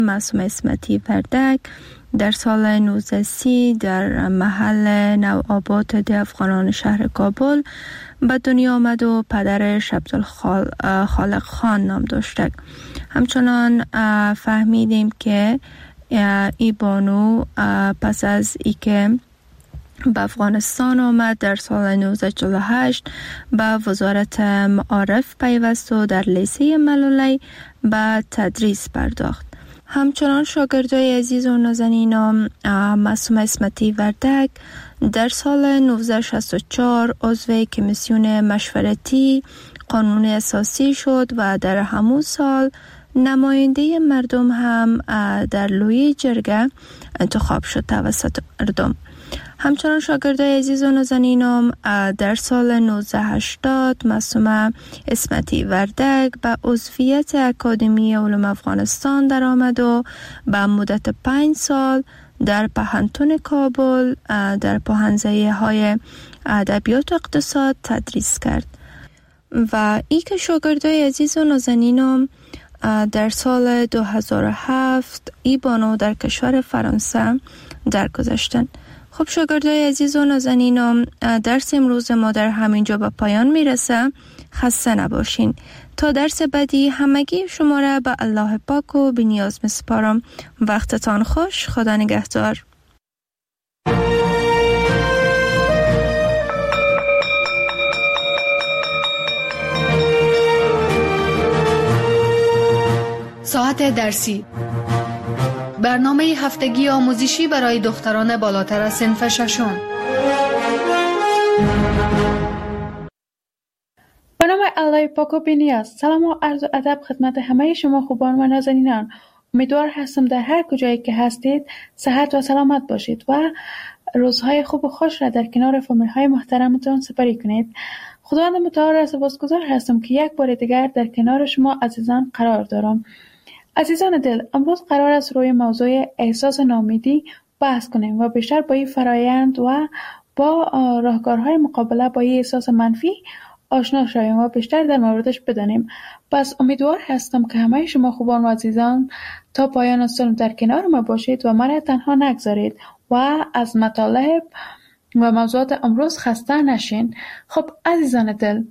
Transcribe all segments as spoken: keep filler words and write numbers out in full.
معصومه اسمتی وردک در سال نوزده و سی در محل نوآباد ده افغانان شهر کابل به دنیا آمد و پدرش عبدالخالق خان نام داشته. همچنان فهمیدیم که ای بانو پس از ای که به افغانستان آمد در سال نوزده و چهل و هشت به وزارت معارف پیوست و در لیسه ملولی به تدریس پرداخت. همچنان شاگردای عزیز و نازنینم معصومه اسمتی وردک در سال نوزده و شصت و چهار عضو کمیسیون مشورتی قانون اساسی شد و در همون سال نماینده مردم هم در لوی جرگه انتخاب شد توسط مردم. همچنان شاگردای عزیز و نازنینم در سال نوزده و هشتاد معصومه اسمتی وردک به عضویت اکادمی علوم افغانستان در آمد و به مدت پنج سال در پهنتون کابل در پوهنځی های ادبیات و اقتصاد تدریس کرد و ای که شاگردای عزیز و نازنینم در سال دو هزار و هفت ای بانو در کشور فرانسه درگذشتند. خب شاگردای عزیز و نازنینم، درس امروز ما در همینجا به پایان میرسه. خسته نباشین. تا درس بعدی همگی شما را به الله پاک و بی نیاز میسپارم. وقتتان خوش. خدا نگهدار. ساعت درسی، برنامه هفتگی آموزشی برای دختران بالاتر از صنف ششم. به نام الله پاک و بی‌نیاز. سلام و عرض و ادب خدمت همه شما خوبان و نازنینان. امیدوار هستم در هر کجایی که هستید صحت و سلامت باشید و روزهای خوب و خوش را در کنار فامیل های محترمتان سپری کنید. خداوند متعال را سپاسگزار هستم که یک بار دیگر در کنار شما عزیزان قرار دارم. عزیزان دل، امروز قرار است روی موضوع احساس ناامیدی بحث کنیم و بیشتر با این فرایند و با راهکارهای مقابله با این احساس منفی آشنا شویم و بیشتر در موردش بدانیم. پس امیدوار هستم که همه شما خوبان و عزیزان تا پایان سال در کنار ما باشید و من تنها نگذارید و از مطالب و موضوعات امروز خسته نشین. خب عزیزان دل،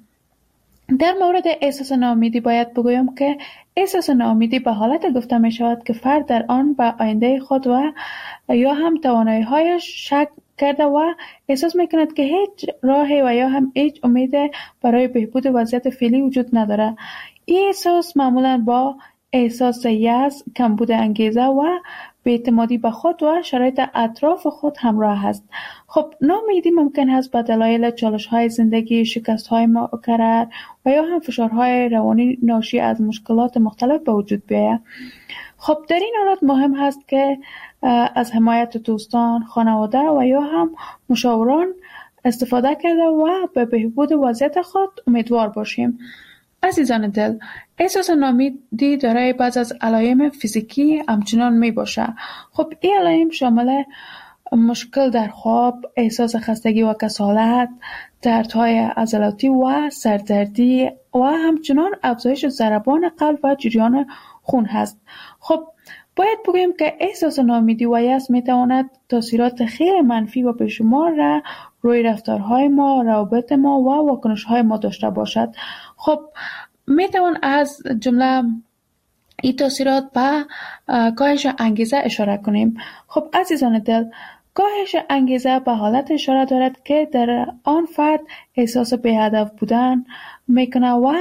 در مورد احساس ناامیدی باید بگویم که احساس ناامیدی به حالت گفته می شود که فرد در آن به آینده خود و یا هم توانایی‌هایش شک کرده و احساس می کند که هیچ راهی و یا هم هیچ امید برای بهبود وضعیت فعلی وجود نداره. این احساس معمولا با احساس یأس، کمبود انگیزه و بی‌اعتمادی به خود و شرایط اطراف خود همراه است. خب ناامیدی ممکن است به دلایل چالش‌های زندگی، شکست‌های مکرر و یا هم فشارهای روانی ناشی از مشکلات مختلف به وجود بیاید. خب در این حالت مهم است که از حمایت دوستان، خانواده و یا هم مشاوران استفاده کرده و به بهبود وضعیت خود امیدوار باشیم. عزیزان دل، احساس ناامیدی دارای بعض از علائم فیزیکی همچنان می باشه. خب این علائم شامل مشکل در خواب، احساس خستگی و کسالت، دردهای عضلاتی و سردردی و همچنان افزایش ضربان قلب و جریان خون هست. خب باید بگویم که احساس ناامیدی و یأس می تواند تاثیرات خیلی منفی و بیشمار را روی رفتارهای ما، روابط ما و واکنش‌های ما داشته باشد. خب می توان از جمله این تاثیرات به کاهش انگیزه اشاره کنیم. خب عزیزان دل، کاهش انگیزه به حالت اشاره دارد که در آن فرد احساس بی‌هدف بودن میکنه و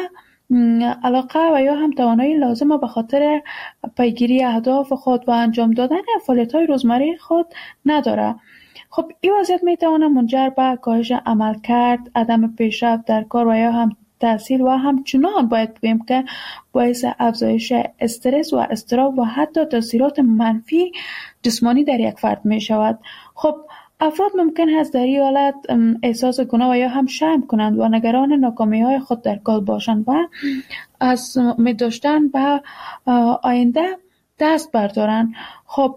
علاقه و یا هم توانایی لازمه به خاطر پیگیری اهداف خود و انجام دادن فعالیت‌های روزمره خود نداره. خب این وضعیت میتونه منجر به کاهش عملکرد، عدم پیشرفت در کار و یا هم تحصیل و همچنان باید بگیم که باعث افزایش استرس و اضطراب و حتی تاثیرات منفی جسمانی در یک فرد می شود. خب افراد ممکن است در این حالت احساس گناه و یا هم شرم کنند و نگران ناکامی های خود در کار باشند و از امید داشتن به آینده دست بردارند. خب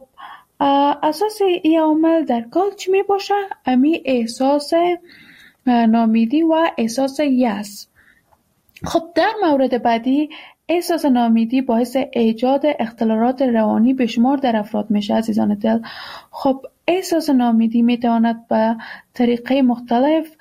اساس این عامل در کار چی می باشه؟ امی احساس ناامیدی و احساس یأس. خب در مورد بعدی احساس ناامیدی باعث ایجاد اختلالات روانی بشمار در افراد میشه عزیزان دل. خب احساس ناامیدی میتواند به طریقه مختلف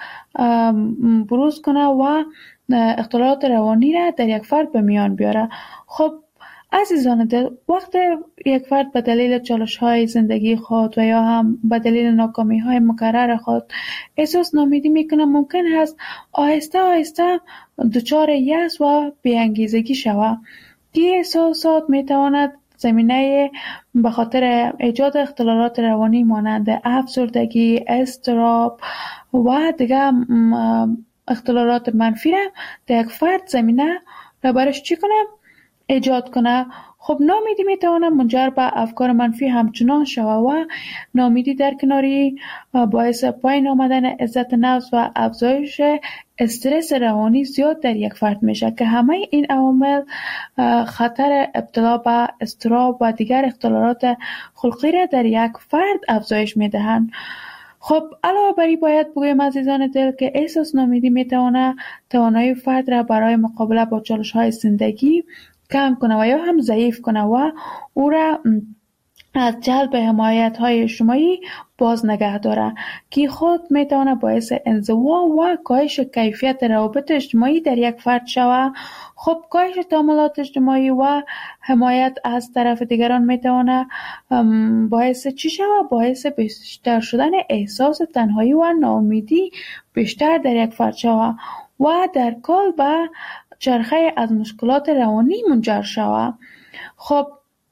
بروز کنه و اختلالات روانی را در یک فرد به میان بیاره. خب عزیزان دل، وقتی یک فرد به دلیل چالش‌های زندگی خود و یا هم به دلیل ناکامی‌های مکرر خود احساس ناامیدی میکنه، ممکن است آهسته آهسته دچار یأس و بی‌انگیزگی شود. این احساسات میتواند زمینه به خاطر ایجاد اختلالات روانی مانند افسردگی، اضطراب و دیگر اختلالات منفی را در یک فرد زمینه را برش چی کنه؟ ایجاد کنه. خب ناامیدی میتواند منجر به افکار منفی همچنان شود و ناامیدی در کناری باعث پایین آمدن عزت نفس و افزایش استرس روانی زیاد در یک فرد میشه که همه این عوامل خطر ابتلا به اضطراب و دیگر اختلالات خلقی را در یک فرد افزایش میدهند. خب علاوه بر این باید بگویم عزیزان دل که احساس ناامیدی میتواند توانایی فرد را برای مقابله با چالش‌های زندگی کم کنه و یا هم ضعیف کنه و او را از جلب حمایت‌های اجتماعی باز نگه داره که خود میتونه باعث انزوا و کاهش کیفیت روابط اجتماعی در یک فرد شود. خب کاهش تعاملات اجتماعی و حمایت از طرف دیگران میتونه باعث چی شود؟ باعث بیشتر شدن احساس تنهایی و ناامیدی بیشتر در یک فرد شود و در کل به چرخه از مشکلات روانی منجر شود. خب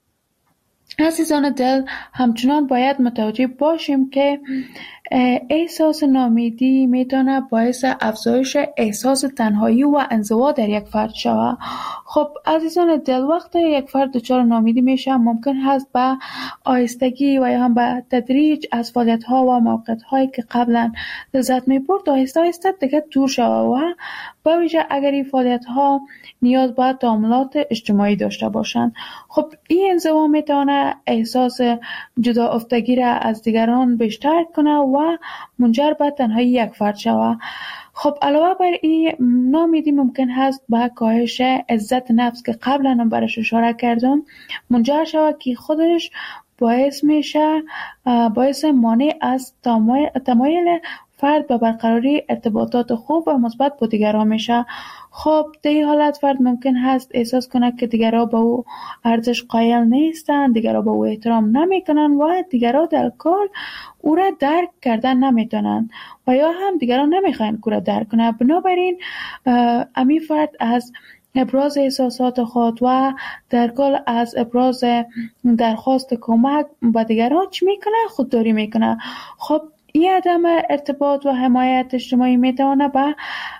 عزیزان دل، همچنان باید متوجه باشیم که احساس ناامیدی میتونه باعث افزایش احساس تنهایی و انزوا در یک فرد شود. خب عزیزان دل، وقتی یک فرد دچار ناامیدی میشه ممکن هست به آهستگی و یا هم به تدریج از فعالیت‌ها و موقعیت‌هایی که قبلا لذت می‌برد آهسته آهسته دیگه دور شود و به ویژه اگر این فعالیت‌ها نیاز به تعاملات اجتماعی داشته باشند. خب این انزوا میتونه احساس جدا افتگی را از دیگران بیشتر کنه و منجر به تنهایی یک فرد شود. خب علاوه بر این ناامیدی ممکن هست به کاهش عزت نفس که قبلا برش اشاره کردم منجر شود که خودش باعث میشه باعث مانع از تمایل فرد به برقراری ارتباطات خوب و مثبت با دیگران میشه. خب در این حالت فرد ممکن هست احساس کنه که دیگران به او ارزش قائل نیستند، دیگران به او احترام نمیکنن و دیگران در کل او را درک کردن نمیتونن و یا هم دیگران نمیخواین او را درک کنه. بنابراین امی فرد از ابراز احساسات خود و در کل از ابراز درخواست کمک به دیگران چی میکنه؟ خودداری میکنه. خب این عدم ارتباط و حمایت اجتماعی میتونه به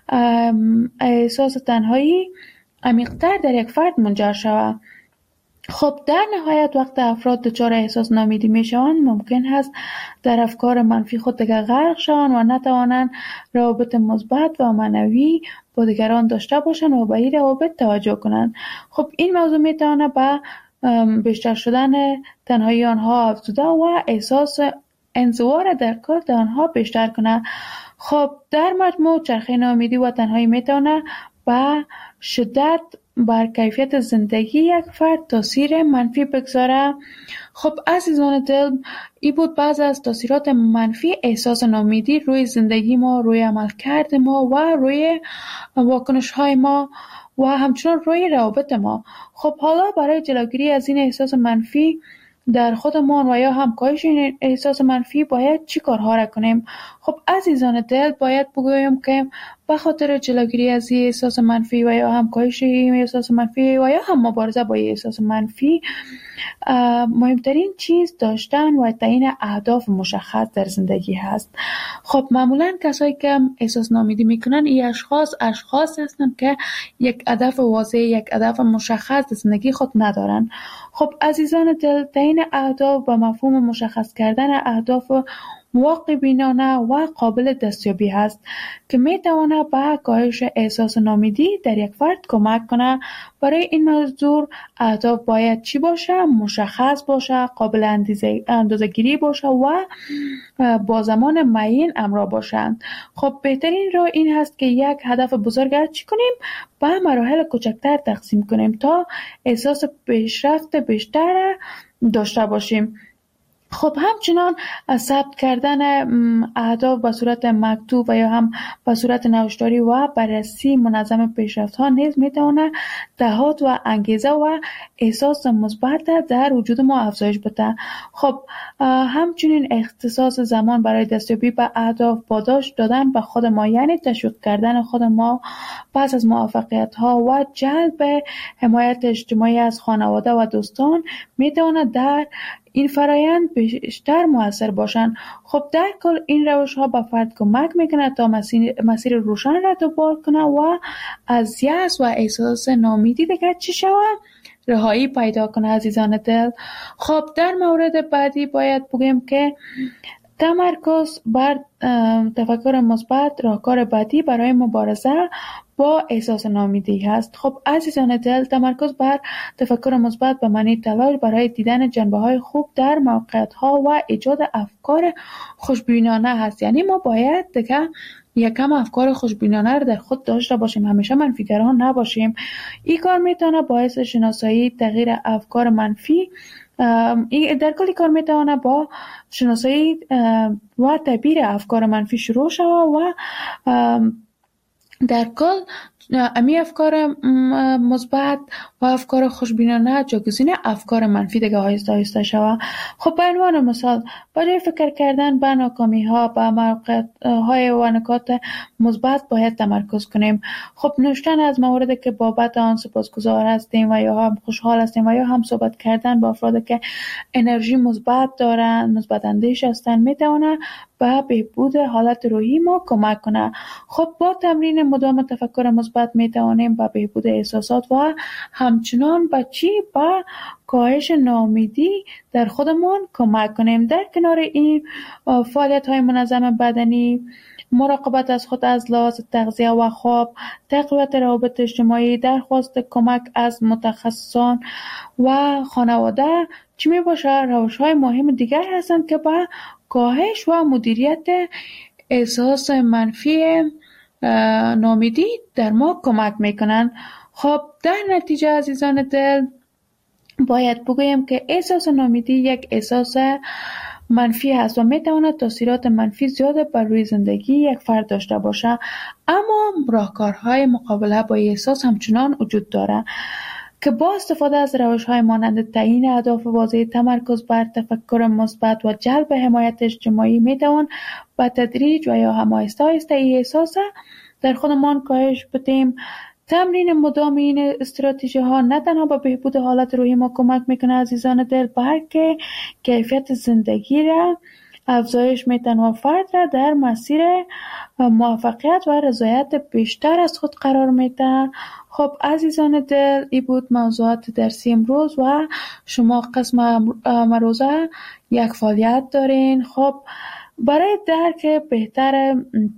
احساس تنهایی عمیق‌تر در یک فرد منجر شود. خب در نهایت وقت افراد دچار احساس ناامیدی میشوند ممکن است در افکار منفی خود دیگر غرق شوند و نتوانند روابط مثبت و معنوی با دیگران داشته باشند و به این روابط توجه کنند. خب این موضوع میتونه به بیشتر شدن تنهایی آنها افزوده و احساس انزوا را در کار در آنها بیشتر کنه. خب در مجموع چرخه ناامیدی و تنهایی میتونه به شدت بر کیفیت زندگی یک فرد تاثیر منفی بگذاره. خب عزیزان دل، این بود بعض از تاثیرات منفی احساس ناامیدی روی زندگی ما، روی عملکرد ما و روی واکنش های ما و همچنان روی روابط ما. خب حالا برای جلوگیری از این احساس منفی در خودمان و یا هم کاهش این احساس منفی باید چی کارها را کنیم؟ خب عزیزان دل، باید بگویم که به خاطر جلوگیری از این احساس منفی و یا هم کاهش این احساس منفی و یا هم مبارزه با این احساس منفی مهمترین چیز داشتن و تعیین اهداف مشخص در زندگی هست. خب معمولا کسایی که احساس ناامیدی میکنن این اشخاص اشخاص هستند که یک هدف واضح، یک هدف مشخص در زندگی خود ندارن. خب عزیزان دل، تعیین اهداف و مفهوم مشخص کردن اهداف واقع بینانه و قابل دستیابی هست که می تواند به کاهش احساس ناامیدی در یک فرد کمک کنه. برای این منظور اهداف باید چی باشه؟ مشخص باشه، قابل اندازه‌گیری باشه و با زمان معین همراه باشند. خب بهترین راه این هست که یک هدف بزرگ چی کنیم؟ به مراحل کوچکتر تقسیم کنیم تا احساس پیشرفت بیشتر داشته باشیم. خب همچنان ثبت کردن اهداف به صورت مکتوب و یا هم به صورت نوشتاری و بررسی منظم پیشرفت ها نیز میتونه دهات و انگیزه و احساس مثبت در وجود ما افزایش بده. خب همچنین اختصاص زمان برای دستیابی به اهداف، پاداش دادن به خود ما یعنی تشویق کردن خود ما پس از موفقیت ها و جلب حمایت اجتماعی از خانواده و دوستان میتونه در این فرایند بیشتر مؤثر باشند. خب در کل این روش ها به فرد کمک میکنه تا مسیر, مسیر روشن را دنبال کنه و از یأس و احساس ناامیدی دیگه چی شود؟ رهایی پیدا کنه عزیزان دل. خب در مورد بعدی باید بگیم که تمرکز بر تفکر مثبت راهکار بعدی برای مبارزه با احساس ناامیدی هست. خب عزیزان دل، تمرکز بر تفکر مثبت به معنی تلاش برای دیدن جنبه‌های خوب در موقعیت‌ها و ایجاد افکار خوشبینانه هست. یعنی ما باید دیگه یکم افکار خوشبینانه رو در خود داشته باشیم، همیشه منفیگران نباشیم. این کار میتونه باعث شناسایی تغییر افکار منفی در کلی کار میتونه با شناسایی و تعبیر افکار منفی شروع شود و در کل امی افکار مثبت و افکار خوشبینانه جایگزین افکار منفی دیگه آهسته آهسته شود. خب به عنوان مثال برای فکر کردن به ناکامی ها به موقعیت های و نکات مثبت باید تمرکز کنیم. خب نوشتن از مواردی که بابت آن سپاسگزار هستیم و یا هم خوشحال هستیم و یا هم صحبت کردن با افرادی که انرژی مثبت دارن، مثبت اندیش هستن میتونه به بهبود حالت روحی ما کمک کنه. خب با تمرین مدام تفکر مثبت میتوانیم به بهبود احساسات و همچنان به چی به کاهش ناامیدی در خودمان کمک کنیم. در کنار این فعالیت های منظم بدنی، مراقبت از خود از لحاظ تغذیه و خواب، تقویت روابط اجتماعی، درخواست کمک از متخصصان و خانواده چی می باشه روش های مهم دیگر هستند که به کاهش و مدیریت احساس منفی ناامیدی در ما کمک میکنن. خب در نتیجه عزیزان دل باید بگویم که احساس ناامیدی یک احساس منفی هست و میتواند تاثیرات منفی زیاد بر روی زندگی یک فرد داشته باشه، اما راهکارهای مقابله با احساس همچنان وجود داره که با استفاده از روش‌های مانند تعیین اهداف واضح، تمرکز بر تفکر مثبت و جلب حمایت اجتماعی میتوان به تدریج و یا هم آهسته آهسته این احساس در خودمان کاهش بدیم. تمرین مدام این استراتژی ها نه تنها به بهبود حالت روحی ما کمک میکنه عزیزان دل، بلکه کیفیت زندگی را افزایش میتن و فرد را در مسیر موفقیت و رضایت بیشتر از خود قرار میده. خب عزیزان دل، این بود موضوعات درسی امروز و شما قسم امروزه یک فعالیت دارین. خب برای درک بهتر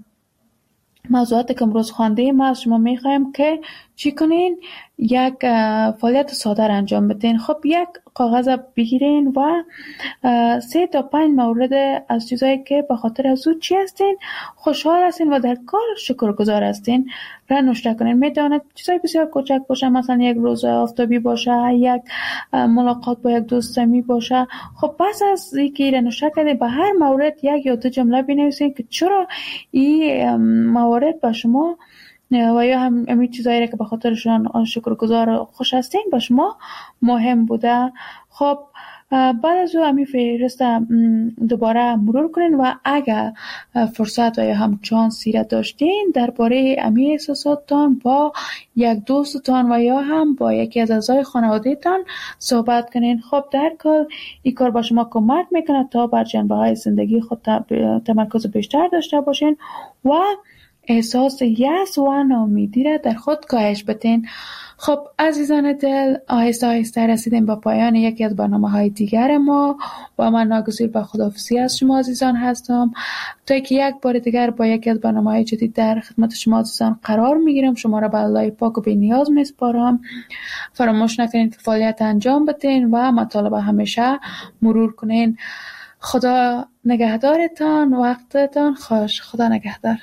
موضوعات که امروز خواندیم از شما میخوایم که چی کنین؟ یک فعالیت ساده انجام بدین. خب یک کاغذ بگیرین و سه تا پنج مورد از چیزایی که به خاطر از او چی هستین خوشحال هستین و در کار شکرگزار هستین را نوشته کنین. میتواند چیزای بسیار کوچک باشه، مثلا یک روز آفتابی باشه، یک ملاقات با یک دوست صمیمی باشه. خب پس از اینکه را نوشته کردین به هر مورد یک یا دو جمله بنویسین که چرا این موارد به شما و یا هم امی چیزایی که به خاطرشان شکرگزار خوش هستین به شما مهم بوده. خب بعد از او امی فهرست دوباره مرور کنین و اگر فرصت و یا هم چانسی را داشتین درباره امی احساساتتان با یک دوستتان و یا هم با یکی از اعضای خانواده‌تان صحبت کنین. خب در کل این کار با شما کمک میکنه تا بر جنبه‌های زندگی خود تمرکز بیشتر داشته باشین و احساس یأس و ناامیدی را در خود کاهش بدین. خب عزیزان دل، آهسته آهسته رسیدیم به پایان یکی از برنامه‌های دیگر ما و من ناگزیر به خداحافظی از شما عزیزان هستم تا که یک بار دیگر با یکی از برنامه‌های جدید در خدمت شما عزیزان قرار میگیرم. شما را به الله پاک و بی‌نیاز میسپارم. فراموش نکنید که فعالیت انجام بدین و مطالب همیشه مرور کنین. خدا نگهدارتان، وقتتان خوش. خدا نگهدار.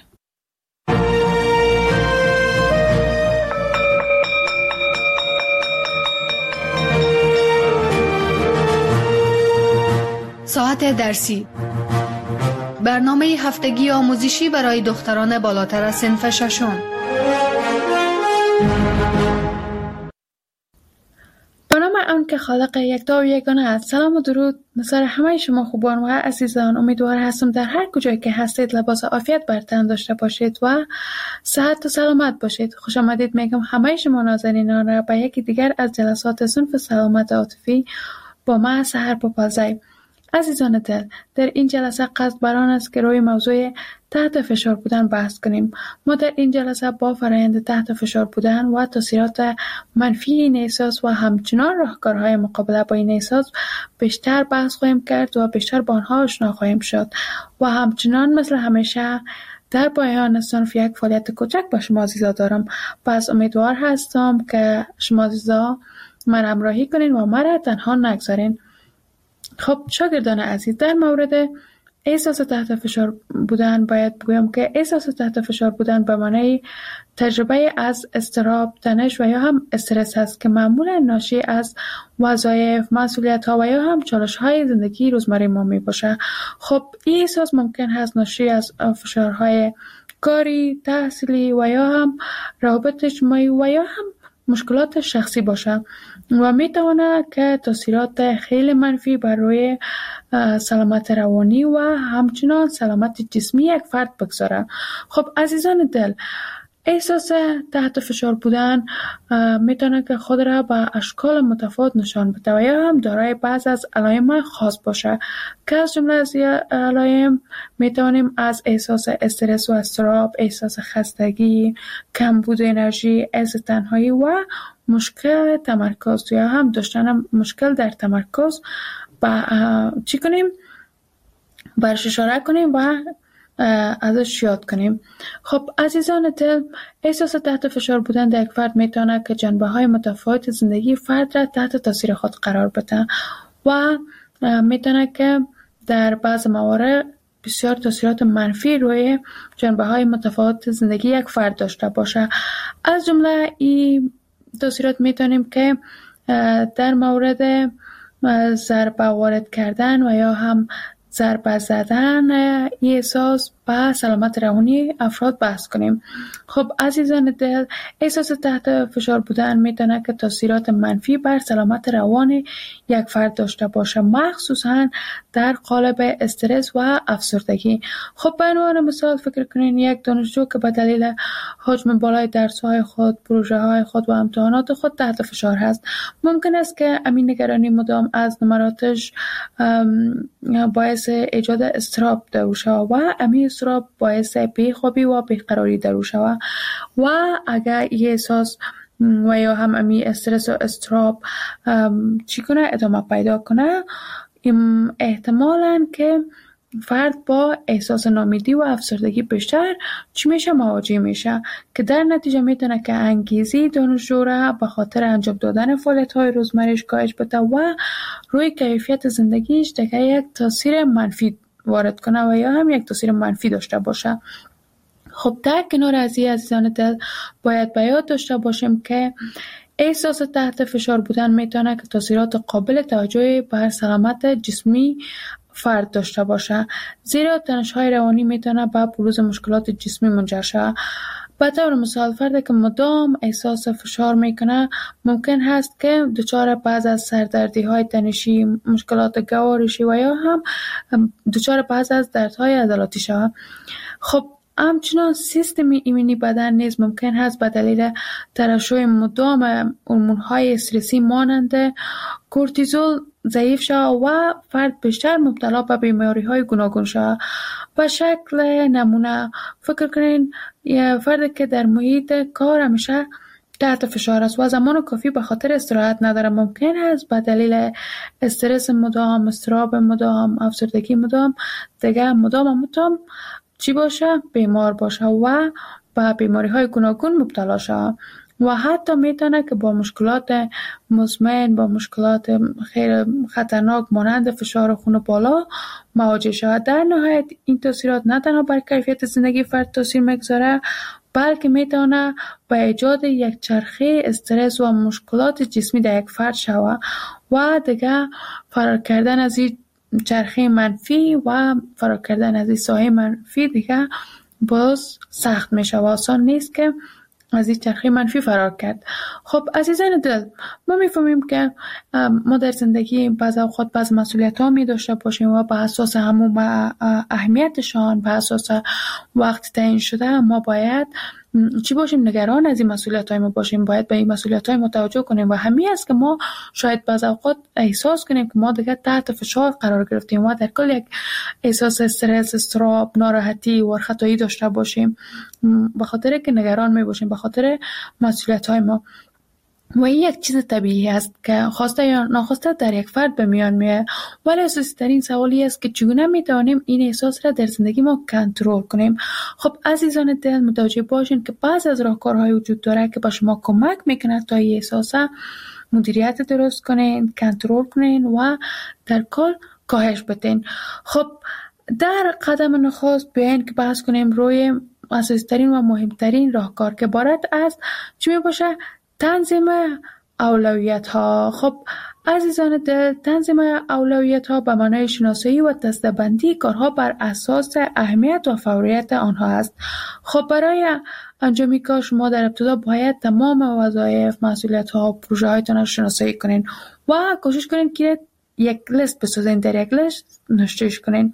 ساعت درسی، برنامه هفتگی آموزشی برای دختران بالاتر از صنف ششم. به نام آن که خالق یکتا و یگانه است. سلام و درود نثار همه شما خوبان و عزیزان. امیدوار هستم در هر کجایی که هستید لباس عافیت بر تن داشته باشید و صحت و سلامت باشید. خوش آمدید میگم همه شما نازنینان را به یکی دیگر از جلسات صنف سلامت عاطفی با من سحر پاپازی. عزیزان دل، در این جلسه قصد بر آن است که روی موضوع تحت فشار بودن بحث کنیم. ما در این جلسه با فرآیند تحت فشار بودن و تاثیرات منفی این احساس و همچنان راهکارهای مقابله با این احساس بیشتر بحث خواهیم کرد و بیشتر با آنها آشنا خواهیم شد و همچنان مثل همیشه در پایان صنف یک فعالیت کوچک با شما عزیزا دارم. پس امیدوار هستم که شما عزیزا من همراهی کنین و مرا تنها نگذارین. خب شاگردان عزیز، در مورد احساس تحت فشار بودن باید بگویم که احساس تحت فشار بودن به معنی تجربه از اضطراب، تنش و یا هم استرس است که معمولا ناشی از وظایف، مسئولیت‌ها و یا هم چالش‌های زندگی روزمره ما میباشه. خب این احساس ممکن هست ناشی از فشارهای کاری، تحصیلی و یا هم روابط اجتماعی و یا هم مشکلات شخصی باشه و میتونه که تاثیرات خیلی منفی بر روی سلامت روانی و همچنان سلامت جسمی یک فرد بگذاره. خب عزیزان دل، احساس تحت فشار بودن میتونه که خود را به اشکال متفاوت نشان بده و یا هم دارای بعض از علائم خاص باشه که از جمله از علائم میتونیم از احساس استرس و اضطراب، احساس خستگی، کمبود انرژی، حس تنهایی و مشکل تمرکز یا هم داشتن مشکل در تمرکز با چی کنیم؟ برش اشاره کنیم و ازش یاد کنیم. خب عزیزان دل، احساس تحت فشار بودن در یک فرد میتونه که جنبه های متفاوت زندگی فرد را تحت تاثیر خود قرار بده و میتونه که در بعض موارد بسیار تاثیرات منفی روی جنبه های متفاوت زندگی یک فرد داشته باشه. از جمله این تاثیرات میتونیم که در مورد ضربه وارد کردن و یا هم ضربه زدن این احساس به سلامت روانی افراد بحث کنیم. خب عزیزان دل، احساس تحت فشار بودن میتونه که تاثیرات منفی بر سلامت روان یک فرد داشته باشه، مخصوصا در قالب استرس و افسردگی. خب به عنوان مثال فکر کنین یک دانشجو که به دلیل حجم بالای درس‌های خود، پروژه‌های خود و امتحانات خود تحت فشار هست. ممکن است که امین نگرانی مدام از نمراتش باعث ایجاد اضطراب در شود و امین اضطراب باعث بیخوابی و بیقراری در شود و اگر این احساس و یا هم امی استرس و اضطراب چی کنه ادامه پیدا کنه، احتمالاً که فرد با احساس ناامیدی و افسردگی بیشتر چی میشه مواجه میشه که در نتیجه میتونه که انگیزه دانشجو را به خاطر انجام دادن فعالیت‌های روزمره‌اش کاهش بده و روی کیفیت زندگیش دیگه یک تاثیر منفی وارد کنه و یا هم یک تاثیر منفی داشته باشه. خب در کنار از این عزیزان دل باید به یاد داشته باشیم که احساس تحت فشار بودن میتونه که تاثیرات قابل توجهی بر سلامت جسمی فرد داشته باشه، زیرا تنش‌های روانی میتونه به بروز مشکلات جسمی منجر شه. به طور مثال فردی که مدام احساس فشار میکنه ممکن هست که دچار بعض از سردردی‌های تنشی، مشکلات گوارشی و یا هم دچار بعض از دردهای عضلاتی شود. خب همچنان سیستم ایمنی بدن نیز ممکن هست به دلیل ترشح مدام هورمون‌های استرسی مانند کورتیزول ضعیف شود و فرد بیشتر مبتلا به بیماری های گوناگون شود. به شکل نمونه فکر کنین یه فرد که در محیط کار همیشه تحت فشار است و زمان کافی به خاطر استراحت نداره، ممکن است به دلیل استرس مدام، اضطراب مدام، افسردگی مدام دیگه مدام مدام چی باشه؟ بیمار باشه و به بیماری های گوناگون مبتلا شود و حتی میتونه که با مشکلات مزمن، با مشکلات خیلی خطرناک مانند فشار خون بالا مواجه شود. در نهایت این تاثیرات نه تنها بر کیفیت زندگی فرد تاثیر میگذاره، بلکه میتونه به ایجاد یک چرخه استرس و مشکلات جسمی در یک فرد شود و دیگه فرار کردن از این چرخه منفی و فرار کردن از این سایه منفی دیگه باز سخت میشه و آسان نیست که از این چرخه منفی فرار کرد. خب عزیزان دل، ما میفهمیم که ما در زندگی بعض اوقات بعض مسئولیت ها می داشته باشیم و به اساس همون اهمیتشان، به اساس وقت تعیین شده ما باید چی باشیم؟ نگران از این مسئولیت های ما باشیم، باید به این مسئولیت های ما توجه کنیم و همین است که ما شاید بعض اوقات احساس کنیم که ما دیگه تحت فشار قرار گرفتیم و در کل یک احساس استرس، اضطراب، ناراحتی و خطایی داشته باشیم به خاطر که نگران می باشیم به خاطر مسئولیت های ما. و این یک چیز طبیعی است که خواسته یا ناخواسته در یک فرد به میان میاد، ولی اساسی ترین سوالی است که چگونه میتوانیم این احساس را در زندگی ما کنترل کنیم. خب عزیزان دل، متوجه باشین که بعض از راهکارهای وجود داره که به شما کمک میکنه تا این احساس مدیریت درست کنین، کنترل کنین و در کل کاهش بدین. خب در قدم نخست بیاین که بحث کنیم روی اساسی ترین و مهمترین راهکار که عبارت از چی میباشه؟ تنظیم اولویت ها. خب عزیزان دل، تنظیم اولویت ها به معنای شناسایی و دسته‌بندی کارها بر اساس اهمیت و فوریت آنها است. خب برای انجام کار شما در ابتدا باید تمام وظایف، مسئولیت ها و پروژه هایتان را شناسایی کنین و کوشش کنین که یک لیست بسازین، در یک لیست نوشتهش کنین.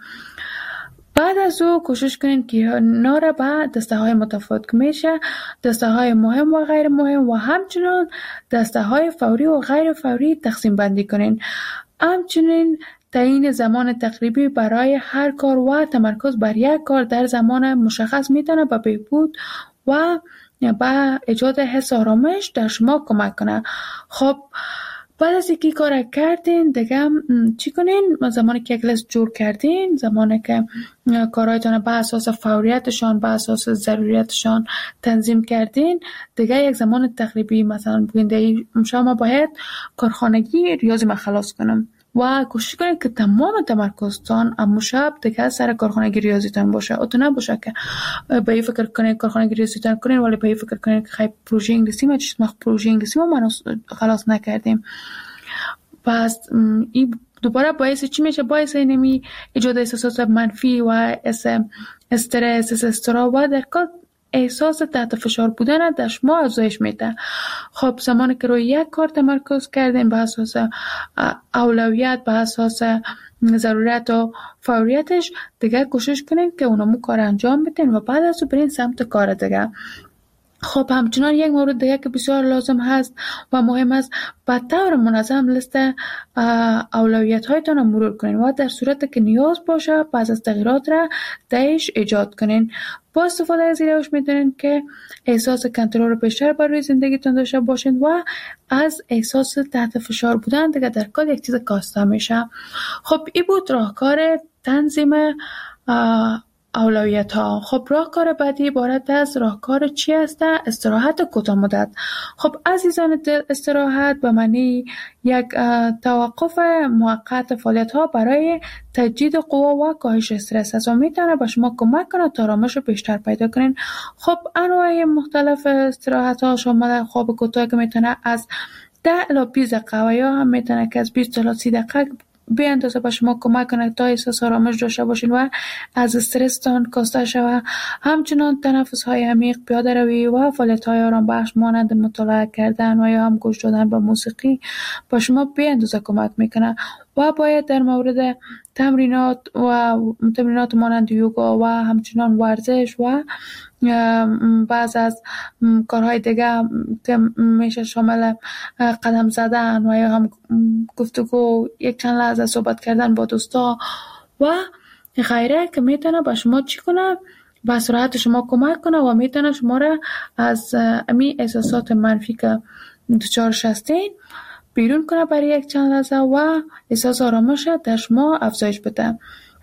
بعد از او کوشش کنین که ناره به دسته های متفاوت که میشه دسته های مهم و غیر مهم و همچنان دسته های فوری و غیر فوری تقسیم بندی کنین. همچنین تعیین زمان تقریبی برای هر کار و تمرکز بر یک کار در زمان مشخص میتونه به بهبود و به ایجاد حس آرامش در شما کمک کنه. خب بعد از اینکه کار کردین دیگه چی کنین؟ زمانی که یک لیست جور کردین، زمانی که کارهایتان به اساس فوریتشان، به اساس ضروریتشان تنظیم کردین، دیگه یک زمان تقریبی مثلا بگین شما باید کارخانگی ریاضی ما خلاص کنم و کوشش کنید که تمام تمرکزتان امو شب دیگه سر کارخانگی ریاضیتان باشه. او تو نباشه که به این فکر کنید کارخانگی ریاضیتان کنید ولی به این فکر کنید که خیلی پروژه انگلیسی ما چیز مخ پروژه انگلیسی ما منو خلاص نکردیم. پس این دوباره باعث چی میشه؟ باعث اینمی ایجاد احساسات منفی و استرس، اضطراب و در کل احساس تحت فشار بودن در شما افزایش میده. خب زمانی که روی یک کار تمرکز کردین به اساس اولویت، به اساس ضرورت و فوریتش، دیگه کوشش کنین که اونمو کار انجام بدین و بعد از اون برین سمت کار دیگه. خب همچنان یک مورد دیگه که بسیار لازم هست و مهم است، به طور منظم لیست اولویت هایتان رو مرور کنین و در صورت که نیاز باشه بعض از تغییرات را درش ایجاد کنین. با استفاده از این روش میتونین که احساس کنترل رو بیشتر بر روی زندگیتون داشته باشین و از احساس تحت فشار بودن دیگه در کل یک چیز کاسته میشه. خب این بود راهکار تنظیم اولویت ها. خب راهکار بعدی عبارت از راهکار چی است؟ استراحت کوتاه مدت. خب عزیزان دل، استراحت به معنی یک توقف موقت فعالیت ها برای تجدید قوا و کاهش استرس است و میتونه به شما کمک کنه تا آرامش بیشتر پیدا کنین. خب انواع مختلف استراحت ها شامل خواب کوتاه که میتونه از ده الی بیست دقیقه و یا هم میتونه که از بیست الی سی دقیقه به اندازه به شما کمک کنه تا احساس آرامش داشته باشین و از استرستان کاسته شوه. همچنان تنفس های عمیق، پیاده روی و فعالیت های آرام بخش مانند مطالعه کردن و یا هم گوش دادن به موسیقی به شما به اندازه کمک میکنه و باید در مورد تمرینات و تمرینات مانند یوگا و همچنان ورزش و بعض از کارهای دیگه که میشه شامل قدم زدن و یا هم گفتگو، یک چند لحظه صحبت کردن با دوستا و غیره که میتونه با شما چی کنه؟ به سرعت شما کمک کنه و میتونه شما را از امی احساسات منفی که دچارش هستین بیرون کنه برای یک چند لحظه و احساس آرامش در شما افزایش بده.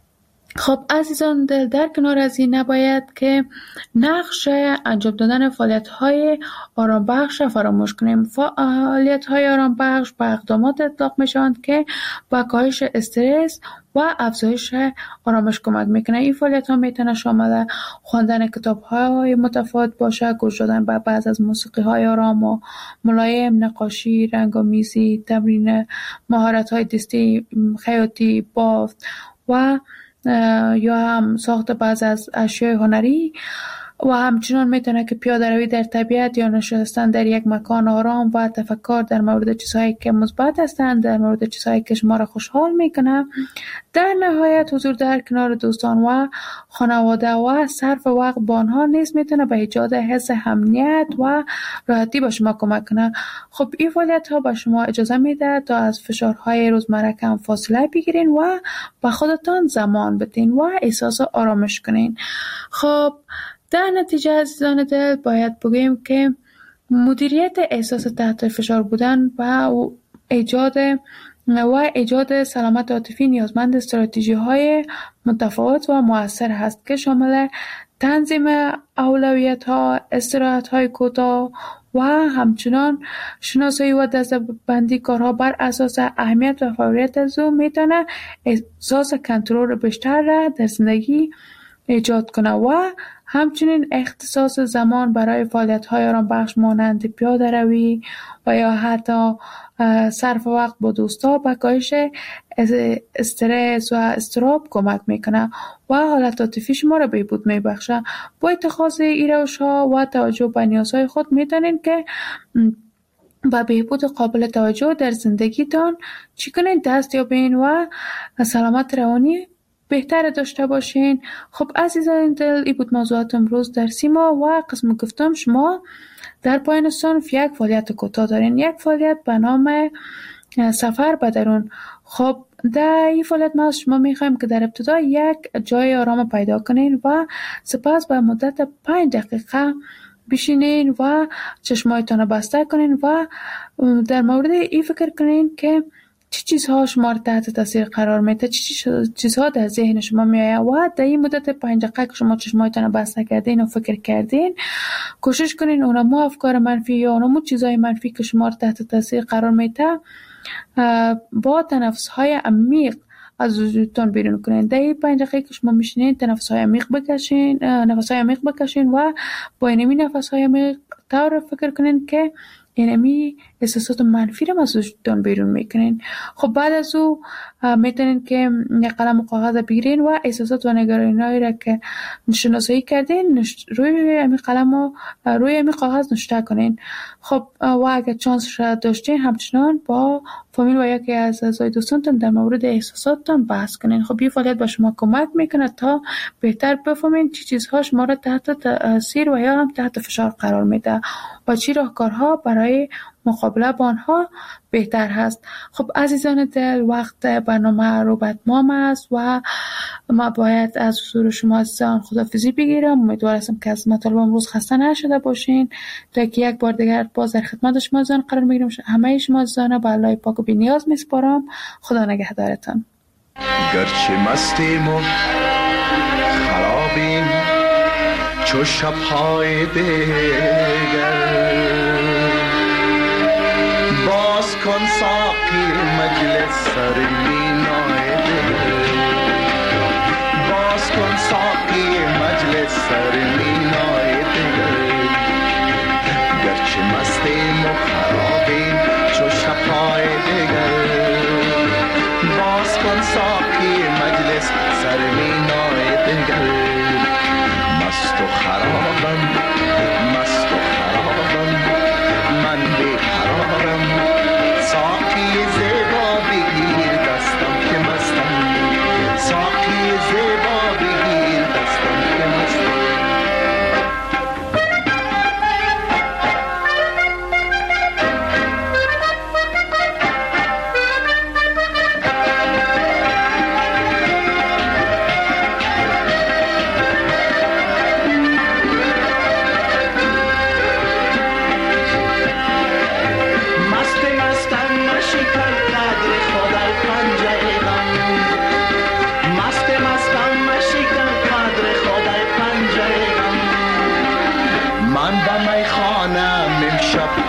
خب عزیزان دل، در کنار از این نباید که نقش انجام دادن فعالیت‌های آرام بخش فراموش کنیم. فعالیت‌های آرام بخش به اقدامات اطلاق میشوند که با کاهش استرس و افزایش آرامش کمک میکنه. این فعالیت‌ها میتونه شامل خواندن کتاب‌های متفاوت باشه، گوش دادن به بعض از موسیقی‌های آرام و ملایم، نقاشی، رنگ‌آمیزی، تمرین مهارت‌های دستی، خیاطی، بافت و یا هم ساخت بعض از اشیاء هنری و همچنان میتونه که پیاده روی در طبیعت یا نشستن در یک مکان آرام و تفکر در مورد چیزهایی که مثبت هستند، در مورد چیزهایی که شما را خوشحال میکنه. در نهایت حضور در کنار دوستان و خانواده و صرف وقت با آنها نیز میتونه به ایجاد حس امنیت و راحتی به شما کمک کنه. خب این فعالیت ها به شما اجازه میده تا از فشارهای روزمره کم فاصله بگیرین و به خودتان زمان بدین و احساس آرامش کنین. خب در نتیجه عزیزان دل باید بگویم که مدیریت احساس تحت فشار بودن و ایجاد و ایجاد سلامت عاطفی نیازمند استراتژی‌های متفاوت و مؤثر هست که شامل تنظیم اولویت‌ها، استراحت‌های کوتاه و همچنان شناسایی و دسته‌بندی کارها بر اساس اهمیت و فوریت از او میتونه احساس کنترل بیشتر را در زندگی ایجاد کنه و همچنین اختصاص زمان برای فعالیت‌های آرام بخش مانند پیاده روی و یا حتی صرف وقت با دوستا به کاهش استرس و اضطراب کمک میکنه و حالت عاطفی شما را بهبود میبخشه. با اتخاذ این روش‌ها و توجه به نیازهای خود میتونین که با بهبود قابل توجه در زندگیتان چی کنین؟ دست یابین و سلامت روانی بهتر داشته باشین. خب عزیزان دل، این بود موضوعات امروز در سیما و قسم گفتم شما در پایان صنف یک فعالیت کوتاه دارین، یک فعالیت به نام سفر به درون. خب در این فعالیت ما از شما میخوایم که در ابتدا یک جای آرام پیدا کنین و سپس به مدت پنج دقیقه بشینین و چشمایتان بسته کنین و در مورد این فکر کنین که چی چیزها شما را تحت تاثیر قرار میده، چی چیزها در ذهن شما میآید و در این مدت پنج دقیقه که شما چشمایتان بسته کردین و فکر کردین کوشش کنین اونمو افکار منفی یا اونمو چیزهای منفی که شما را تحت تاثیر قرار میده با تنفس‌های عمیق از وجودتان بیرون کنین. در این پنج دقیقه که شما میشینین تنفس‌های عمیق بکشین، نفس‌های عمیق بکشین و با اینمی نفس‌های عمیق طور فکر کنین که اینمی احساسات منفی رو از وجودتان بیرون میکنین. خب بعد از او میتونین که یک قلم و کاغذ بگیرین و احساسات و نگرانی‌هایی را که شناسایی کردین روی امی قلم و روی امی کاغذ نوشته کنین. خب و اگر چانس را داشتین همچنان با فامیل و یکی از اعضای دوستانتان در مورد احساساتتان بحث کنین. خب این فعالیت به شما کمک میکنه تا بهتر بفهمین چی چیزها شما را تحت تاثیر و یا هم تحت فشار قرار میده و چی راهکارها برای مقابله با آنها بهتر هست. خب عزیزان دل، وقت برنامه رو به اتمام است و ما باید از حضور شما عزیزان خداحافظی بگیرم. امیدوار هستم که از مطالب امروز خسته نشده باشین تا که یک بار دیگر باز در خدمت شما عزیزان قرار میگیرم. همه شما عزیزان به الله پاک و بی‌نیاز میسپارم. خدا نگهدارتان. گرچه مستیم و خرابیم چو شب‌های دیگر، باز کن ساقی مجلس سر مینای دل، باز کن ساقی مجلس سر مینای دل. گرچه مستیم و خرابیم چو شب‌های دیگر، باز کن ساقی مجلس سر مینای دل. مست و خرابم، مست و خرابم، من بیقرارم، ساقی زیبا بگیر دستم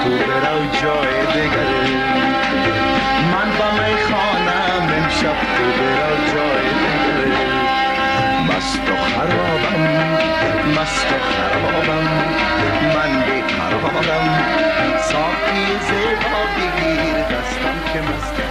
تو برو جای دیگر. من با میخانم امشب تو برو جای دیگر. مست و خرابم مست و خرابم من بیقرارم. ساقی زیبا بگیر دستم که مست